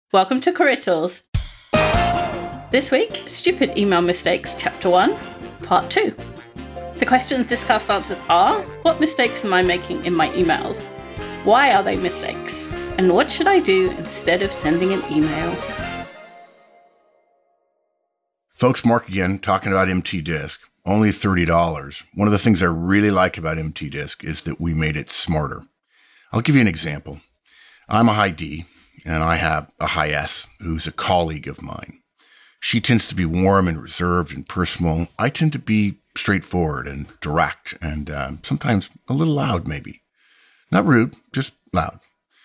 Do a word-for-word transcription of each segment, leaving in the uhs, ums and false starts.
Welcome to Career Tools. This week, Stupid Email Mistakes, Chapter one, Part two. The questions this cast answers are, what mistakes am I making in my emails? Why are they mistakes? And what should I do instead of sending an email? Folks, Mark again, talking about M T Disk. Only thirty dollars. One of the things I really like about M T Disk is that we made it smarter. I'll give you an example. I'm a high D, and I have a high S who's a colleague of mine. She tends to be warm and reserved and personal. I tend to be straightforward and direct and uh, sometimes a little loud, maybe. Not rude, just loud.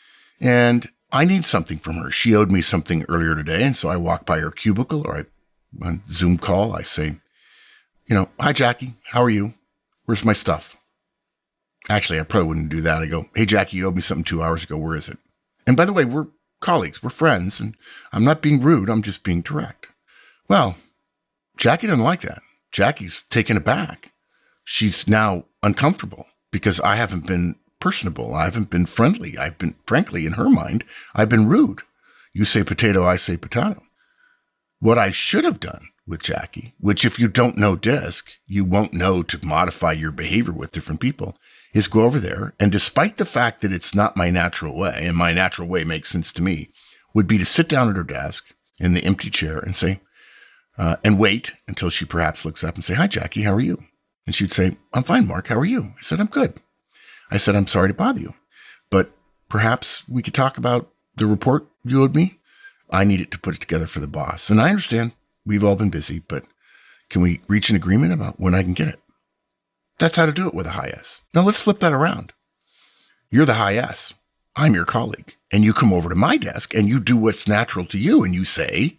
And I need something from her. She owed me something earlier today, and so I walk by her cubicle or I on Zoom call, I say, you know, hi, Jackie, how are you? Where's my stuff? Actually, I probably wouldn't do that. I go, hey, Jackie, you owed me something two hours ago. Where is it? And by the way, we're colleagues, we're friends, and I'm not being rude. I'm just being direct. Well, Jackie doesn't like that. Jackie's taken aback. She's now uncomfortable because I haven't been personable. I haven't been friendly. I've been, frankly, in her mind, I've been rude. You say potato, I say potato. What I should have done with Jackie, which if you don't know Disk, you won't know to modify your behavior with different people, is go over there. And despite the fact that it's not my natural way, and my natural way makes sense to me, would be to sit down at her desk in the empty chair and say, uh, and wait until she perhaps looks up and say, hi, Jackie, how are you? And she'd say, I'm fine, Mark. How are you? I said, I'm good. I said, I'm sorry to bother you, but perhaps we could talk about the report you owed me. I needed to put it together for the boss. And I understand we've all been busy, but can we reach an agreement about when I can get it? That's how to do it with a high S. Now let's flip that around. You're the high S. I'm your colleague. And you come over to my desk and you do what's natural to you. And you say,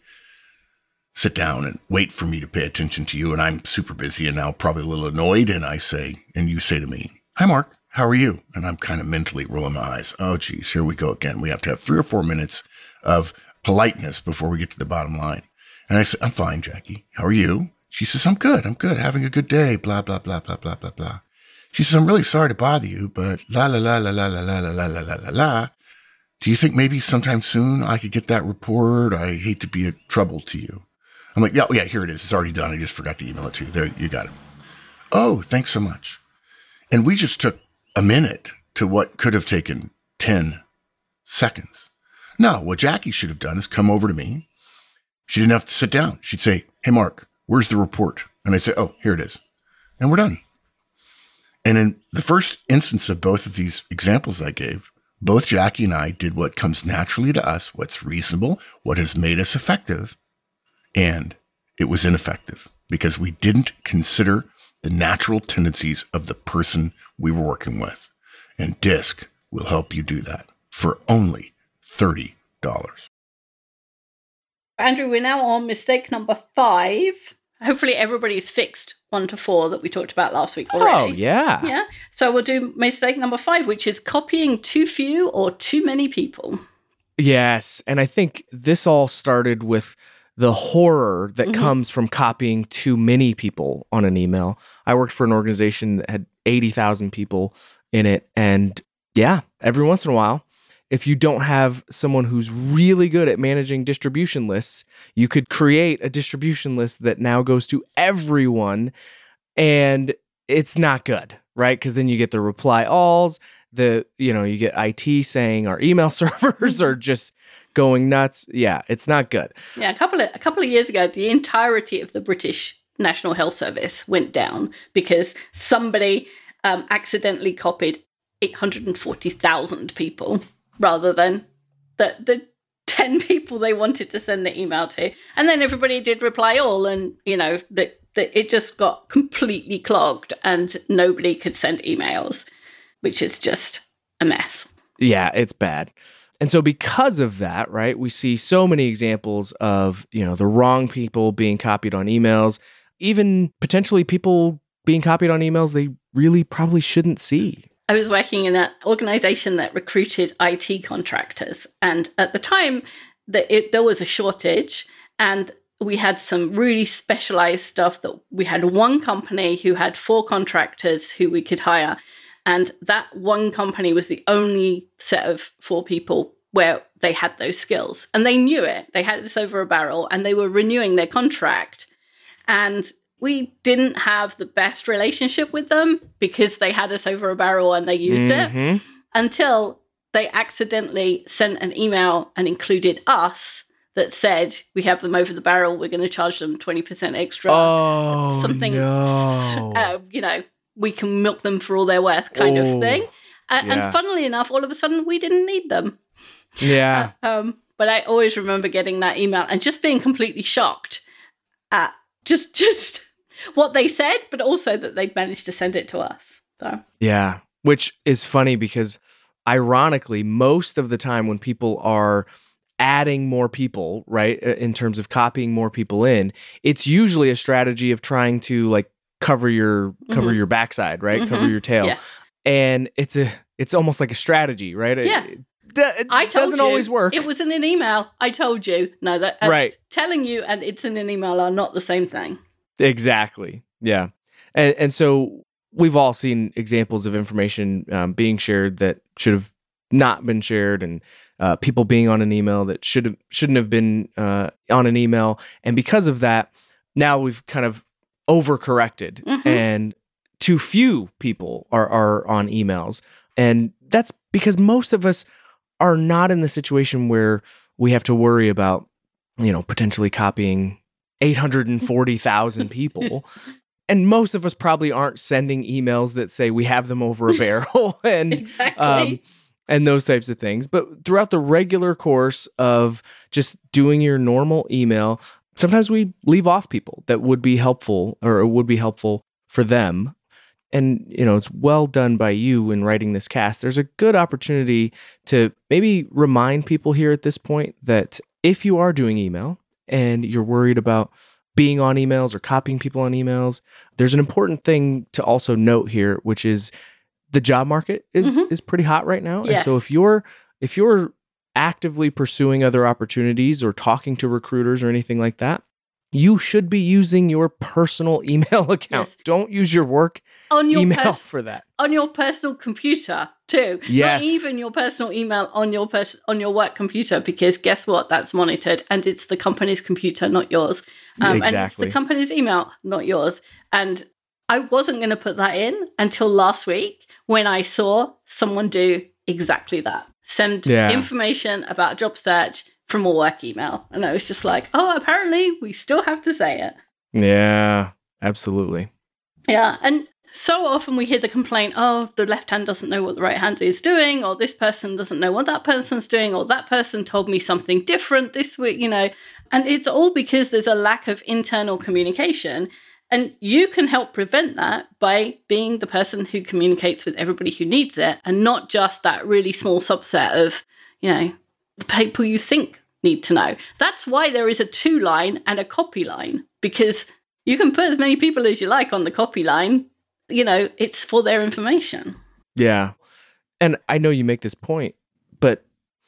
sit down and wait for me to pay attention to you. And I'm super busy and now probably a little annoyed. And I say, and you say to me, hi, Mark, how are you? And I'm kind of mentally rolling my eyes. Oh, geez, here we go again. We have to have three or four minutes of politeness before we get to the bottom line. And I said, I'm fine, Jackie. How are you? She says, I'm good. I'm good. Having a good day. Blah, blah, blah, blah, blah, blah, blah. She says, I'm really sorry to bother you, but la, la, la, la, la, la, la, la, la, la, la, la. Do you think maybe sometime soon I could get that report? I hate to be a trouble to you. I'm like, yeah, yeah, here it is. It's already done. I just forgot to email it to you. There, you got it. Oh, thanks so much. And we just took a minute to what could have taken ten seconds. No, what Jackie should have done is come over to me. She didn't have to sit down. She'd say, hey, Mark, where's the report? And I'd say, oh, here it is. And we're done. And in the first instance of both of these examples I gave, both Jackie and I did what comes naturally to us, what's reasonable, what has made us effective. And it was ineffective because we didn't consider the natural tendencies of the person we were working with. And Disk will help you do that for only thirty dollars. Andrew, we're now on mistake number five. Hopefully everybody's fixed one to four that we talked about last week already. Oh, yeah. Yeah. So we'll do mistake number five, which is copying too few or too many people. Yes. And I think this all started with the horror that Mm-hmm. comes from copying too many people on an email. I worked for an organization that had eighty thousand people in it. And yeah, every once in a while, if you don't have someone who's really good at managing distribution lists, you could create a distribution list that now goes to everyone, and it's not good, right? Because then you get the reply alls, the, you know, you get I T saying our email servers are just going nuts. Yeah, it's not good. Yeah, a couple of a couple of years ago, the entirety of the British National Health Service went down because somebody um, accidentally copied eight hundred forty thousand people rather than the the ten people they wanted to send the email to. And then everybody did reply all, and, you know, that the, it just got completely clogged and nobody could send emails, which is just a mess. Yeah, it's bad. And so because of that, right, we see so many examples of, you know, the wrong people being copied on emails, even potentially people being copied on emails they really probably shouldn't see. I was working in an organization that recruited I T contractors. And at the time, that it, there was a shortage, and we had some really specialized stuff that we had one company who had four contractors who we could hire. And that one company was the only set of four people where they had those skills and they knew it. They had this over a barrel and they were renewing their contract. And we didn't have the best relationship with them because they had us over a barrel and they used mm-hmm. it until they accidentally sent an email and included us that said, we have them over the barrel, we're going to charge them twenty percent extra. Oh, something, no. uh, you know, we can milk them for all they're worth kind oh, of thing. Uh, yeah. And funnily enough, all of a sudden, we didn't need them. Yeah. Uh, um, but I always remember getting that email and just being completely shocked at just, just what they said, but also that they'd managed to send it to us. So yeah, which is funny because ironically, most of the time when people are adding more people, right, in terms of copying more people in, it's usually a strategy of trying to like cover your cover mm-hmm. your backside, right, mm-hmm. cover your tail, yeah. and it's a it's almost like a strategy, right? Yeah, it, it, I it told doesn't you, always work. It was in an email. I told you. No, that uh, right. Telling you and it's in an email are not the same thing. Exactly. Yeah, and and so we've all seen examples of information um, being shared that should have not been shared, and uh, people being on an email that should have shouldn't have been uh, on an email, and because of that, now we've kind of overcorrected, mm-hmm. and too few people are are on emails, and that's because most of us are not in the situation where we have to worry about, you know, potentially copying eight hundred forty thousand people. And most of us probably aren't sending emails that say we have them over a barrel and exactly. um, and those types of things. But throughout the regular course of just doing your normal email, sometimes we leave off people that would be helpful or would be helpful for them. And, you know, it's well done by you in writing this cast. There's a good opportunity to maybe remind people here at this point that if you are doing email and you're worried about being on emails or copying people on emails, there's an important thing to also note here, which is the job market is mm-hmm. is pretty hot right now. Yes. And so if you're if you're actively pursuing other opportunities or talking to recruiters or anything like that, you should be using your personal email account. Yes. Don't use your work on your email pers- for that. On your personal computer too. Yes. Not even your personal email on your pers- on your work computer, because guess what? That's monitored and it's the company's computer, not yours. Um, exactly. And it's the company's email, not yours. And I wasn't going to put that in until last week when I saw someone do exactly that. Send yeah. information about a job search from a work email. And I was just like, oh, apparently we still have to say it. Yeah, absolutely. Yeah. And so often we hear the complaint, oh, the left hand doesn't know what the right hand is doing, or this person doesn't know what that person's doing, or that person told me something different this week, you know. And it's all because there's a lack of internal communication. And you can help prevent that by being the person who communicates with everybody who needs it, and not just that really small subset of, you know, the people you think need to know. That's why there is a to line and a copy line, because you can put as many people as you like on the copy line. You know, it's for their information. Yeah. And I know you make this point, but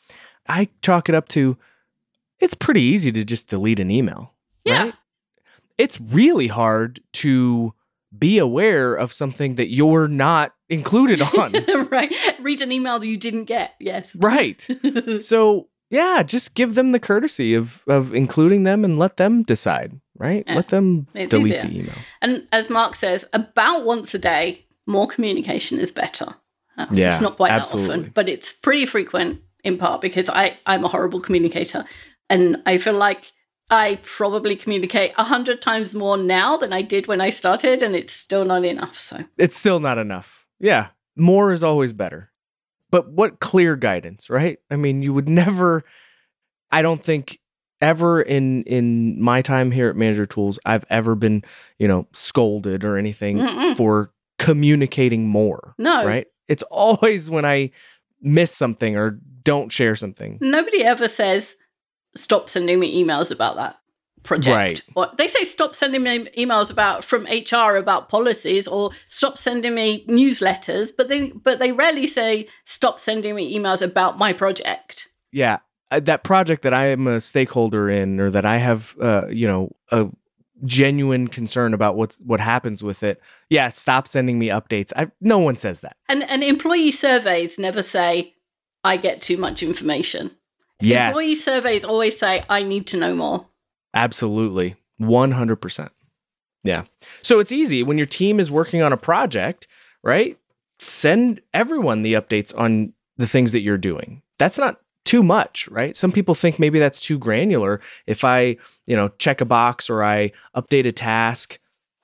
I chalk it up to, it's pretty easy to just delete an email. Yeah. Right? It's really hard to be aware of something that you're not included on. Right. Read an email that you didn't get. Yes. Right. So, yeah, just give them the courtesy of of including them and let them decide, right? Yeah. Let them it's delete easier. the email. And as Mark says, about once a day, more communication is better. Uh, yeah, it's not quite absolutely. that often, but it's pretty frequent in part because I, I'm a horrible communicator. And I feel like I probably communicate a hundred times more now than I did when I started, and it's still not enough. So it's still not enough. Yeah. More is always better. But what clear guidance, right? I mean, you would never, I don't think ever in in my time here at Manager Tools, I've ever been, you know, scolded or anything Mm-mm. for communicating more. No. Right? It's always when I miss something or don't share something. Nobody ever says, stop sending me emails about that project. Right. Or they say stop sending me emails about from H R about policies, or stop sending me newsletters, but they but they rarely say stop sending me emails about my project. Yeah. Uh, that project that I am a stakeholder in, or that I have uh, you know, a genuine concern about what's what happens with it. Yeah, stop sending me updates. I no one says that. And and employee surveys never say I get too much information. Yes. Employee surveys always say, I need to know more. Absolutely. one hundred percent. Yeah. So it's easy when your team is working on a project, right? Send everyone the updates on the things that you're doing. That's not too much, right? Some people think maybe that's too granular. If I, you know, check a box or I update a task,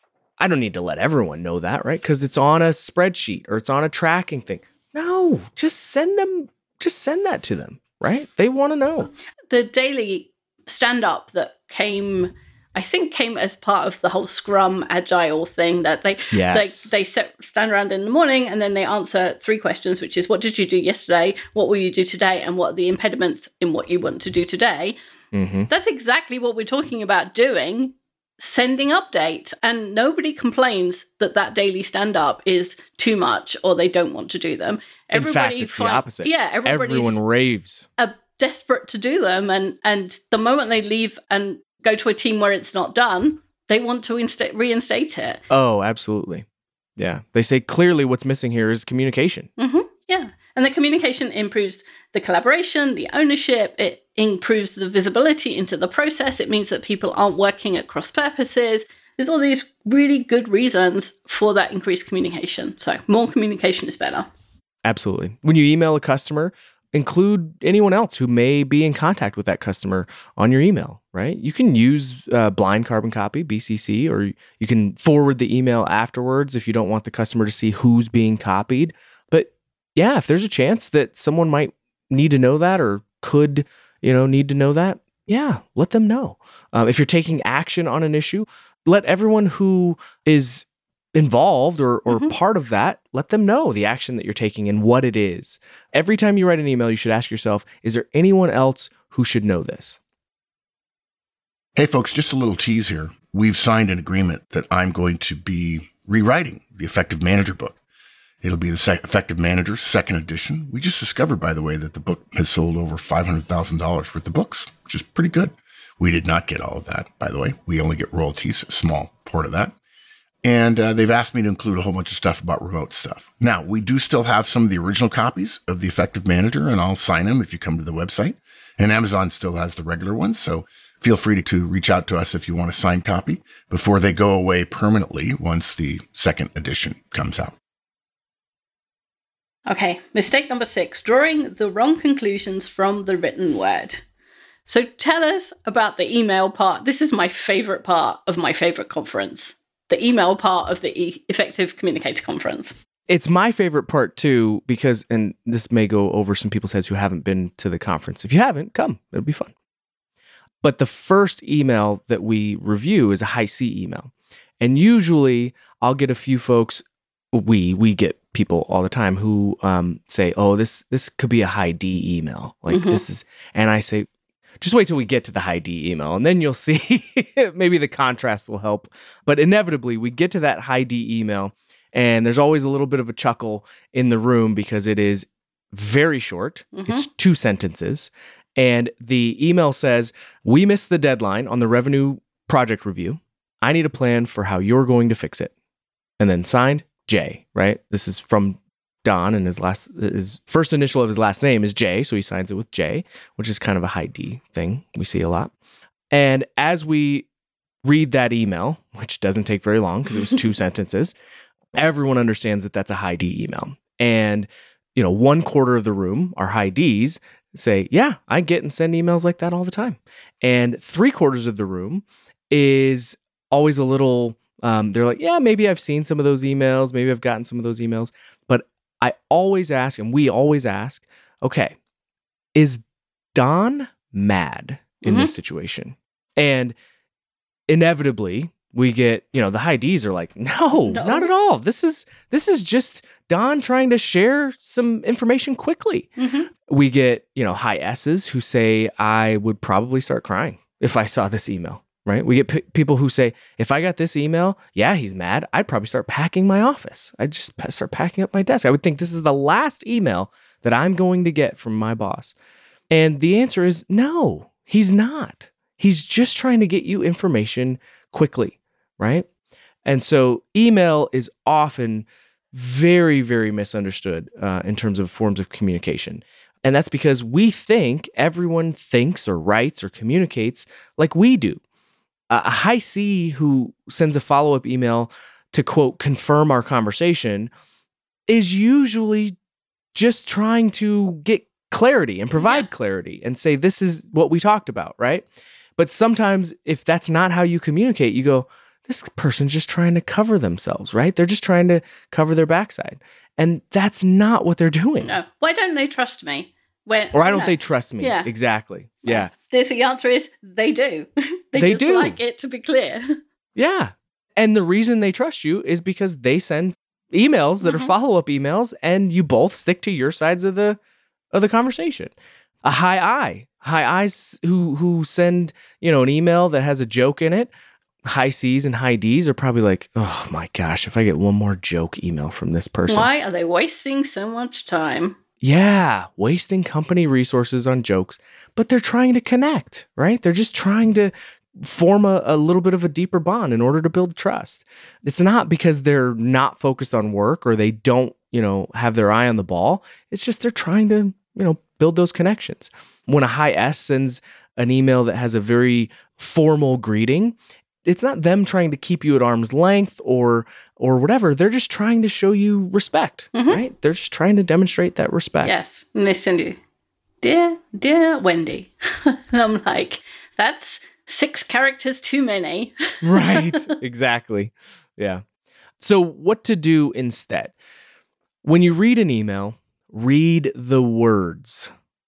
I don't need to let everyone know that, right? Because it's on a spreadsheet or it's on a tracking thing. No, just send them, just send that to them, right? They want to know. The daily stand-up that came, I think came as part of the whole Scrum Agile thing that they yes. they, they set, stand around in the morning and then they answer three questions, which is what did you do yesterday, what will you do today, and what are the impediments in what you want to do today. Mm-hmm. That's exactly what we're talking about doing, sending updates. And nobody complains that that daily stand-up is too much or they don't want to do them. Everybody in fact, it's find, the opposite. Yeah, everybody's Everyone raves. are desperate to do them. And, and the moment they leave and go to a team where it's not done, they want to insta- reinstate it. Oh, absolutely. Yeah. They say clearly what's missing here is communication. Mm-hmm. Yeah. And the communication improves the collaboration, the ownership. It improves the visibility into the process. It means that people aren't working at cross purposes. There's all these really good reasons for that increased communication. So more communication is better. Absolutely. When you email a customer, include anyone else who may be in contact with that customer on your email, right? You can use uh, blind carbon copy, B C C, or you can forward the email afterwards if you don't want the customer to see who's being copied. But yeah, if there's a chance that someone might need to know that or could, you know, need to know that, yeah, let them know. Um, if you're taking action on an issue, let everyone who is involved or, or mm-hmm. part of that, let them know the action that you're taking and what it is. Every time you write an email, you should ask yourself, is there anyone else who should know this? Hey, folks, just a little tease here. We've signed an agreement that I'm going to be rewriting the Effective Manager book. It'll be the sec- Effective Manager second edition. We just discovered, by the way, that the book has sold over five hundred thousand dollars worth of books, which is pretty good. We did not get all of that, by the way. We only get royalties, a small part of that. And uh, they've asked me to include a whole bunch of stuff about remote stuff. Now, we do still have some of the original copies of the Effective Manager, and I'll sign them if you come to the website. And Amazon still has the regular ones, so feel free to, to reach out to us if you want a signed copy before they go away permanently once the second edition comes out. Okay, mistake number six, drawing the wrong conclusions from the written word. So tell us about the email part. This is my favorite part of my favorite conference. The email part of the e- Effective Communicator Conference. It's my favorite part too, because, and this may go over some people's heads who haven't been to the conference. If you haven't, come, it'll be fun. But the first email that we review is a high C email. And usually I'll get a few folks, we, we get people all the time who um, say, oh, this, this could be a high D email. Like mm-hmm. this is, and I say, just wait till we get to the high D email and then you'll see maybe the contrast will help. But inevitably we get to that high D email and there's always a little bit of a chuckle in the room because it is very short. Mm-hmm. It's two sentences. And the email says, we missed the deadline on the revenue project review. I need a plan for how you're going to fix it. And then signed J, right? This is from Don, and his last, his first initial of his last name is J, so he signs it with J, which is kind of a high D thing we see a lot. And as we read that email, which doesn't take very long because it was two sentences, everyone understands that that's a high D email. And, you know, one quarter of the room are high Ds say, yeah, I get and send emails like that all the time. And three quarters of the room is always a little, um, they're like, yeah, maybe I've seen some of those emails. Maybe I've gotten some of those emails. But I always ask, and we always ask, okay, is Don mad in mm-hmm. this situation? And inevitably we get, you know, the high Ds are like, no, no, not at all. This is, this is just Don trying to share some information quickly. Mm-hmm. We get, you know, high S's who say, I would probably start crying if I saw this email. Right? We get p- people who say, if I got this email, yeah, he's mad. I'd probably start packing my office. I'd just start packing up my desk. I would think this is the last email that I'm going to get from my boss. And the answer is no, he's not. He's just trying to get you information quickly, right? And so email is often very, very misunderstood uh, in terms of forms of communication. And that's because we think everyone thinks or writes or communicates like we do. Uh, a high C who sends a follow-up email to, quote, confirm our conversation is usually just trying to get clarity and provide yeah. clarity and say, this is what we talked about, right? But sometimes if that's not how you communicate, you go, this person's just trying to cover themselves, right? They're just trying to cover their backside. And that's not what they're doing. No. Why don't they trust me? When, or why don't no. they trust me? Yeah. Exactly. Yeah. There's the answer is they do. they, they just do. like it to be clear. Yeah. And the reason they trust you is because they send emails that mm-hmm. are follow-up emails and you both stick to your sides of the of the conversation. A high I. High I's who who send, you know, an email that has a joke in it. High C's and high D's are probably like, oh my gosh, if I get one more joke email from this person. Why are they wasting so much time? Yeah, wasting company resources on jokes, but they're trying to connect, right? They're just trying to form a, a little bit of a deeper bond in order to build trust. It's not because they're not focused on work or they don't, you know, have their eye on the ball. It's just they're trying to, you know, build those connections. When a high S sends an email that has a very formal greeting, it's not them trying to keep you at arm's length or or whatever. They're just trying to show you respect, mm-hmm. right? They're just trying to demonstrate that respect. Yes. And they send you, dear, dear Wendy. And I'm like, that's six characters too many. Right. Exactly. Yeah. So what to do instead? When you read an email, read the words.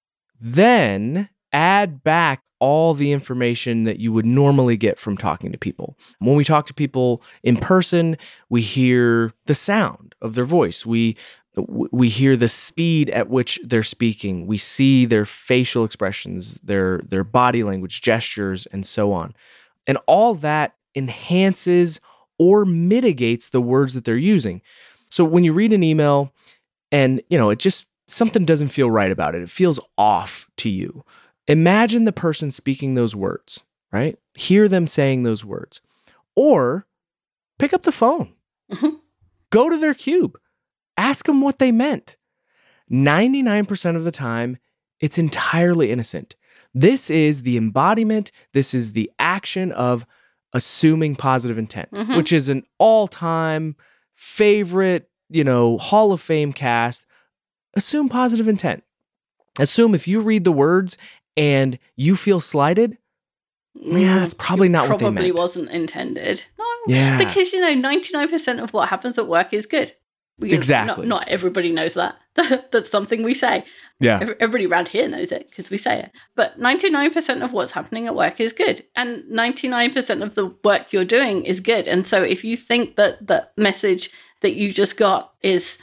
Then add back all the information that you would normally get from talking to people. When we talk to people in person, we hear the sound of their voice. We we hear the speed at which they're speaking. We see their facial expressions, their their body language, gestures, and so on. And all that enhances or mitigates the words that they're using. So when you read an email and, you know, it just something doesn't feel right about it, it feels off to you. Imagine the person speaking those words, right? Hear them saying those words. Or pick up the phone. Mm-hmm. Go to their cube. Ask them what they meant. ninety-nine percent of the time, it's entirely innocent. This is the embodiment, this is the action of assuming positive intent, mm-hmm. which is an all-time favorite, you know, Hall of Fame cast. Assume positive intent. Assume if you read the words and you feel slighted, yeah, that's probably it not what they meant. Probably wasn't intended. No, yeah. Because, you know, ninety-nine percent of what happens at work is good. We, exactly. Not, not everybody knows that. That's something we say. Yeah. Everybody around here knows it because we say it. But ninety-nine percent of what's happening at work is good. And ninety-nine percent of the work you're doing is good. And so if you think that the message that you just got is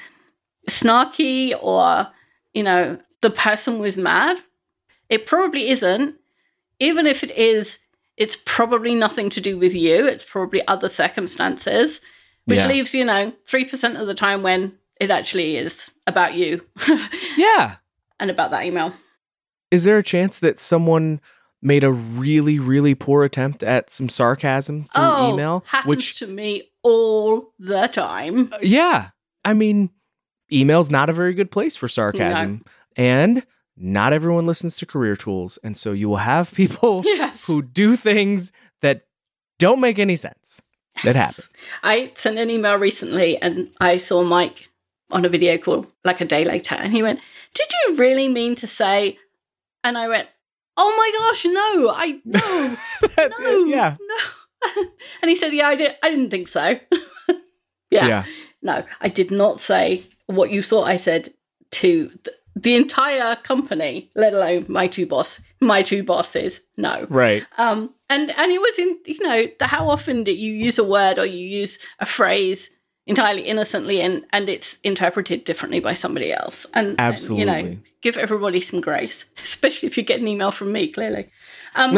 snarky or, you know, the person was mad, it probably isn't. Even if it is, it's probably nothing to do with you. It's probably other circumstances, which yeah. leaves, you know, three percent of the time when it actually is about you. Yeah. And about that email. Is there a chance that someone made a really, really poor attempt at some sarcasm through oh, email? Happens which to me all the time. Uh, yeah. I mean, email's not a very good place for sarcasm. No. And not everyone listens to Career Tools. And so you will have people yes. who do things that don't make any sense. Yes. That happens. I sent an email recently and I saw Mike on a video call like a day later. And he went, did you really mean to say? And I went, oh my gosh, no, I, no, that, no, yeah. no. And he said, yeah, I, did, I didn't think so. yeah. yeah. No, I did not say what you thought I said to th- the entire company, let alone my two boss, my two bosses. No. Right. Um, and, and it was in, you know, the, how often that you use a word or you use a phrase entirely innocently and, and it's interpreted differently by somebody else. And, absolutely. And, you know, give everybody some grace, especially if you get an email from me, clearly. Um,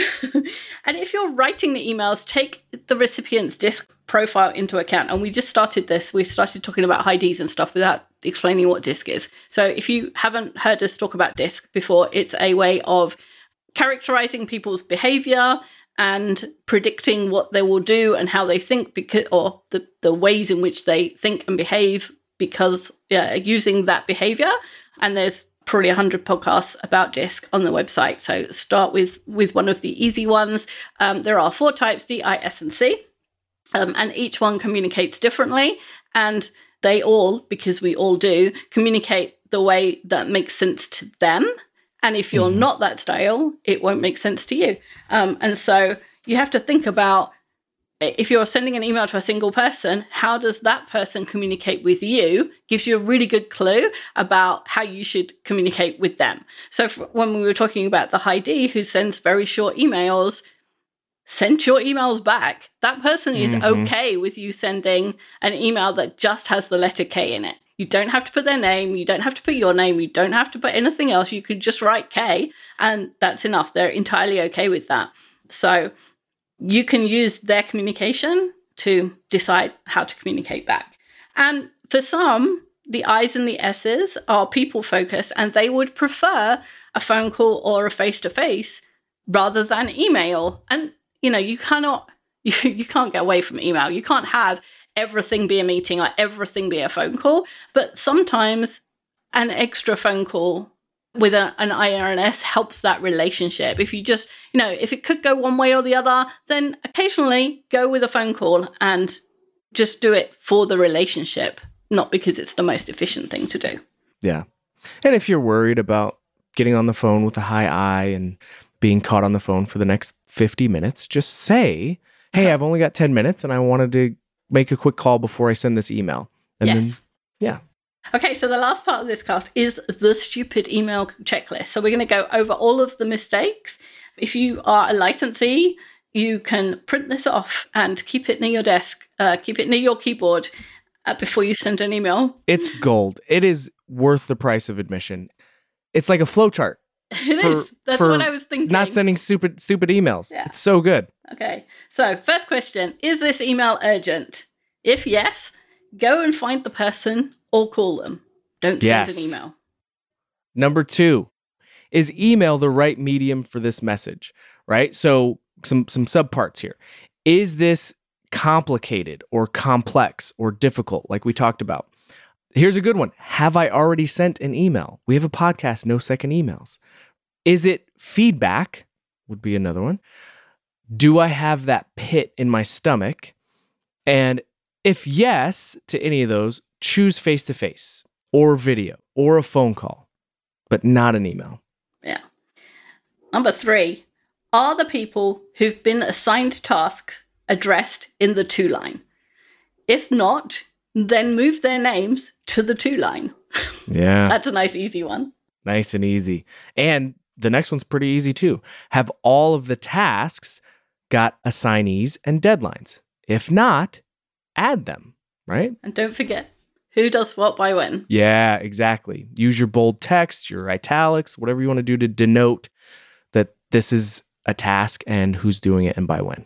and if you're writing the emails, take the recipient's DISC profile into account. And we just started this. We started talking about high Ds and stuff without explaining what DISC is. So if you haven't heard us talk about DISC before, it's a way of characterizing people's behavior and predicting what they will do and how they think, because, or the, the ways in which they think and behave because yeah, using that behavior. And there's probably one hundred podcasts about DISC on the website. So start with, with one of the easy ones. Um, there are four types, D, I, S, and C. Um, and each one communicates differently. And they all, because we all do, communicate the way that makes sense to them. And if you're mm-hmm. not that style, it won't make sense to you. Um, and so you have to think about, if you're sending an email to a single person, how does that person communicate with you? Gives you a really good clue about how you should communicate with them. So when we were talking about the Heidi who sends very short emails, send your emails back. That person is mm-hmm. okay with you sending an email that just has the letter K in it. You don't have to put their name. You don't have to put your name. You don't have to put anything else. You could just write K, and that's enough. They're entirely okay with that. So you can use their communication to decide how to communicate back. And for some, the I's and the S's are people-focused, and they would prefer a phone call or a face-to-face rather than email. And, you know, you cannot, you, you can't get away from email. You can't have everything be a meeting or everything be a phone call. But sometimes an extra phone call with a, an I R S helps that relationship. If you just, you know, if it could go one way or the other, then occasionally go with a phone call and just do it for the relationship, not because it's the most efficient thing to do. Yeah. And if you're worried about getting on the phone with a high I and being caught on the phone for the next fifty minutes, just say, hey, I've only got ten minutes and I wanted to make a quick call before I send this email. And yes. then, yeah. Okay, so the last part of this class is the stupid email checklist. So we're going to go over all of the mistakes. If you are a licensee, you can print this off and keep it near your desk, uh, keep it near your keyboard uh, before you send an email. It's gold. It is worth the price of admission. It's like a flowchart. It for, is. That's what I was thinking. Not sending stupid, stupid emails. Yeah. It's so good. Okay, so first question, is this email urgent? If yes, go and find the person or call them. Don't yes. send an email. Number two, is email the right medium for this message, right? So some, some subparts here. Is this complicated or complex or difficult, like we talked about? Here's a good one. Have I already sent an email? We have a podcast, No Second Emails. Is it feedback? Would be another one. Do I have that pit in my stomach? And if yes to any of those, choose face-to-face or video or a phone call, but not an email. Yeah. Number three, are the people who've been assigned tasks addressed in the to line? If not, then move their names to the to line. Yeah. That's a nice, easy one. Nice and easy. And the next one's pretty easy too. Have all of the tasks got assignees and deadlines? If not, add them, right? And don't forget, who does what by when? Yeah, exactly. Use your bold text, your italics, whatever you want to do to denote that this is a task and who's doing it and by when.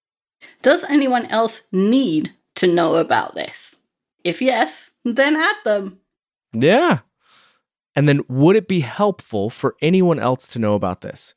Does anyone else need to know about this? If yes, then add them. Yeah. And then would it be helpful for anyone else to know about this?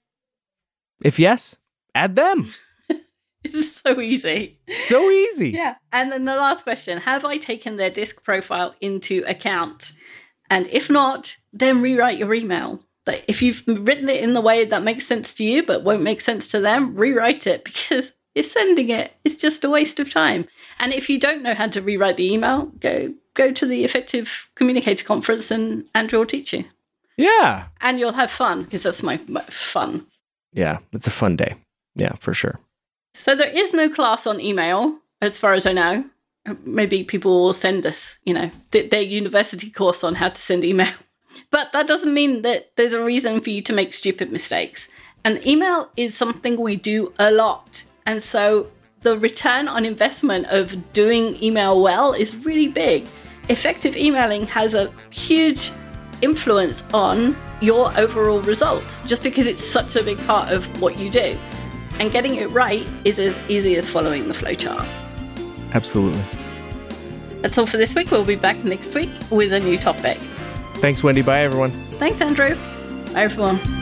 If yes, add them. It's so easy. So easy. Yeah. And then the last question, have I taken their DISC profile into account? And if not, then rewrite your email. But if you've written it in the way that makes sense to you but won't make sense to them, rewrite it, because if sending it is just a waste of time. And if you don't know how to rewrite the email, go go to the Effective Communicator Conference and Andrew will teach you. Yeah. And you'll have fun, because that's my, my fun. Yeah, it's a fun day. Yeah, for sure. So there is no class on email, as far as I know. Maybe people will send us, you know, th- their university course on how to send email. But that doesn't mean that there's a reason for you to make stupid mistakes. And email is something we do a lot. And so the return on investment of doing email well is really big. Effective emailing has a huge influence on your overall results, just because it's such a big part of what you do. And getting it right is as easy as following the flowchart. Absolutely. That's all for this week. We'll be back next week with a new topic. Thanks, Wendy. Bye, everyone. Thanks, Andrew. Bye, everyone.